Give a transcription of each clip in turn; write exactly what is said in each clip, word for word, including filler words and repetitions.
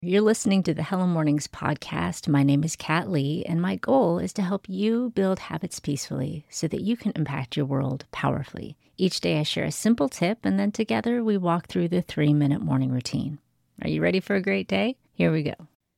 You're listening to the Hello Mornings podcast. My name is Kat Lee, and my goal is to help you build habits peacefully so that you can impact your world powerfully. Each day I share a simple tip, and then together we walk through the three-minute morning routine. Are you ready for a great day? Here we go.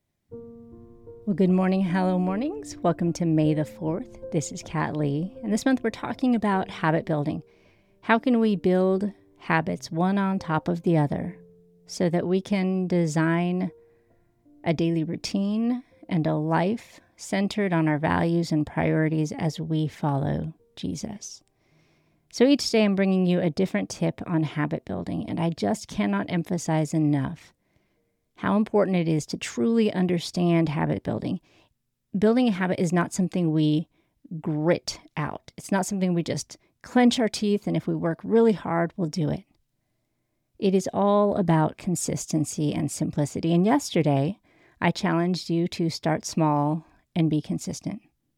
Well, good morning, Hello Mornings. Welcome to May the fourth. This is Kat Lee, and this month we're talking about habit building. How can we build habits one on top of the other so that we can design a daily routine and a life centered on our values and priorities as we follow Jesus. So each day I'm bringing you a different tip on habit building, and I just cannot emphasize enough how important it is to truly understand habit building. Building a habit is not something we grit out. It's not something we just clench our teeth, and if we work really hard, we'll do it. It is all about consistency and simplicity. And yesterday, I challenged you to start small and be consistent.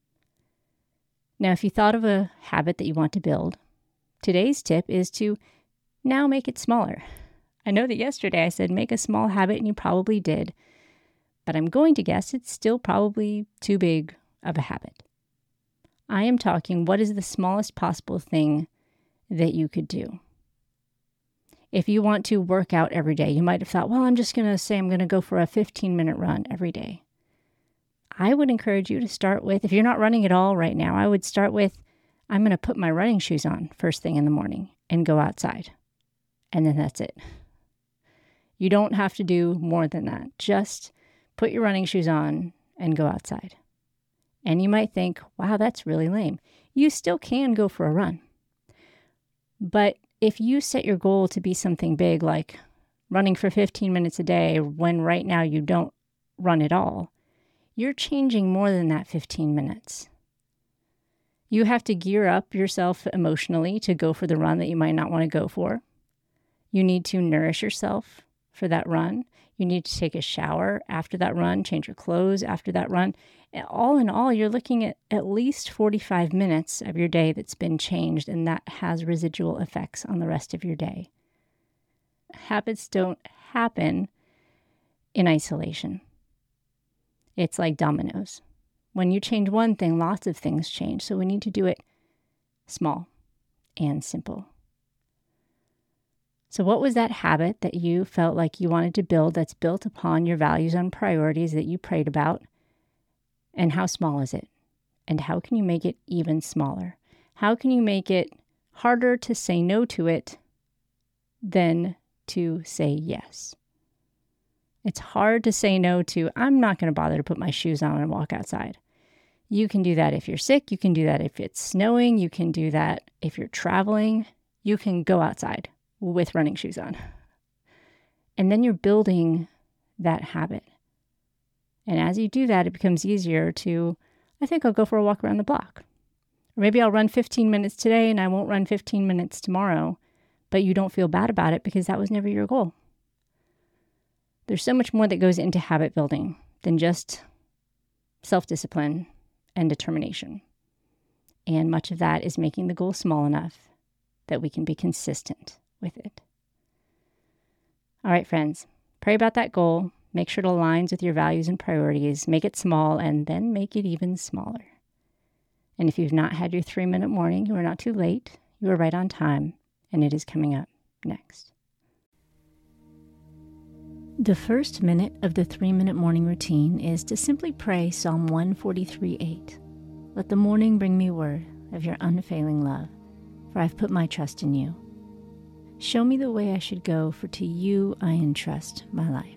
Now, if you thought of a habit that you want to build, today's tip is to now make it smaller. I know that yesterday I said make a small habit, and you probably did, but I'm going to guess it's still probably too big of a habit. I am talking, what is the smallest possible thing that you could do? If you want to work out every day, you might have thought, well, I'm just going to say I'm going to go for a fifteen-minute run every day. I would encourage you to start with, if you're not running at all right now, I would start with, I'm going to put my running shoes on first thing in the morning and go outside. And then that's it. You don't have to do more than that. Just put your running shoes on and go outside. And you might think, wow, that's really lame. You still can go for a run. But if you set your goal to be something big, like running for fifteen minutes a day, when right now you don't run at all, you're changing more than that fifteen minutes. You have to gear up yourself emotionally to go for the run that you might not want to go for. You need to nourish yourself for that run. You need to take a shower after that run, change your clothes after that run. All in all, you're looking at at least forty-five minutes of your day that's been changed, and that has residual effects on the rest of your day. Habits don't happen in isolation. It's like dominoes. When you change one thing, lots of things change. So we need to do it small and simple. So what was that habit that you felt like you wanted to build that's built upon your values and priorities that you prayed about? And how small is it? And how can you make it even smaller? How can you make it harder to say no to it than to say yes? It's hard to say no to, I'm not going to bother to put my shoes on and walk outside. You can do that if you're sick. You can do that if it's snowing. You can do that if you're traveling. You can go outside with running shoes on. And then you're building that habit. And as you do that, it becomes easier to, I think I'll go for a walk around the block. Or maybe I'll run fifteen minutes today and I won't run fifteen minutes tomorrow, but you don't feel bad about it because that was never your goal. There's so much more that goes into habit building than just self-discipline and determination. And much of that is making the goal small enough that we can be consistent with it. All right, friends, pray about that goal. Make sure it aligns with your values and priorities. Make it small and then make it even smaller. And if you've not had your three-minute morning, you are not too late. You are right on time, and it is coming up next. The first minute of the three-minute morning routine is to simply pray Psalm one forty-three eight. Let the morning bring me word of your unfailing love, for I've put my trust in you. Show me the way I should go, for to you I entrust my life.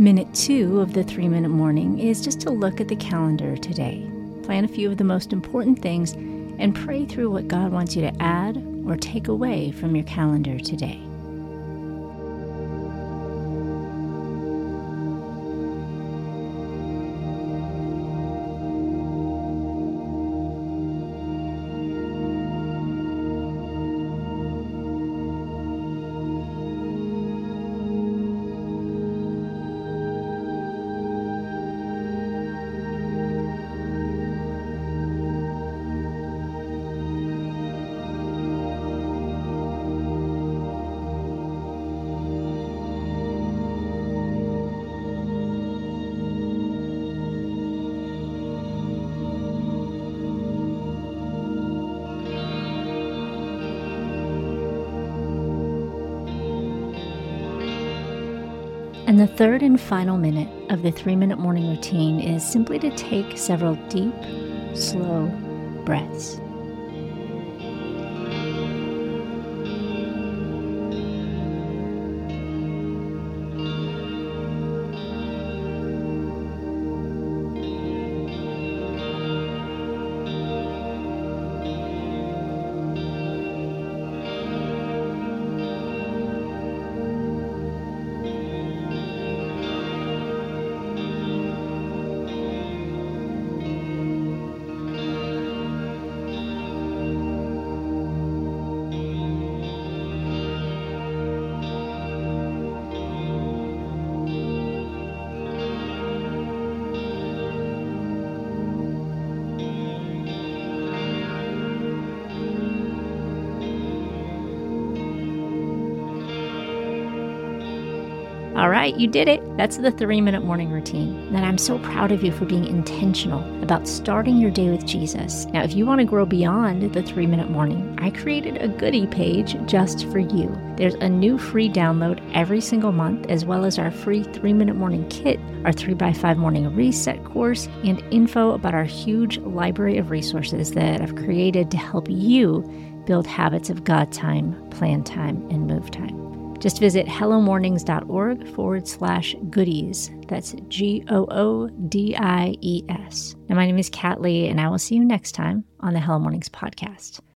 Minute two of the three-minute morning is just to look at the calendar today. Plan a few of the most important things and pray through what God wants you to add or take away from your calendar today. And the third and final minute of the three-minute morning routine is simply to take several deep, slow breaths. All right, you did it. That's the three-minute morning routine. And I'm so proud of you for being intentional about starting your day with Jesus. Now, if you want to grow beyond the three-minute morning, I created a goodie page just for you. There's a new free download every single month, as well as our free three-minute morning kit, our three by five morning reset course, and info about our huge library of resources that I've created to help you build habits of God time, plan time, and move time. Just visit hellomornings.org forward slash goodies. That's G O O D I E S. Now, my name is Kat Lee, and I will see you next time on the Hello Mornings podcast.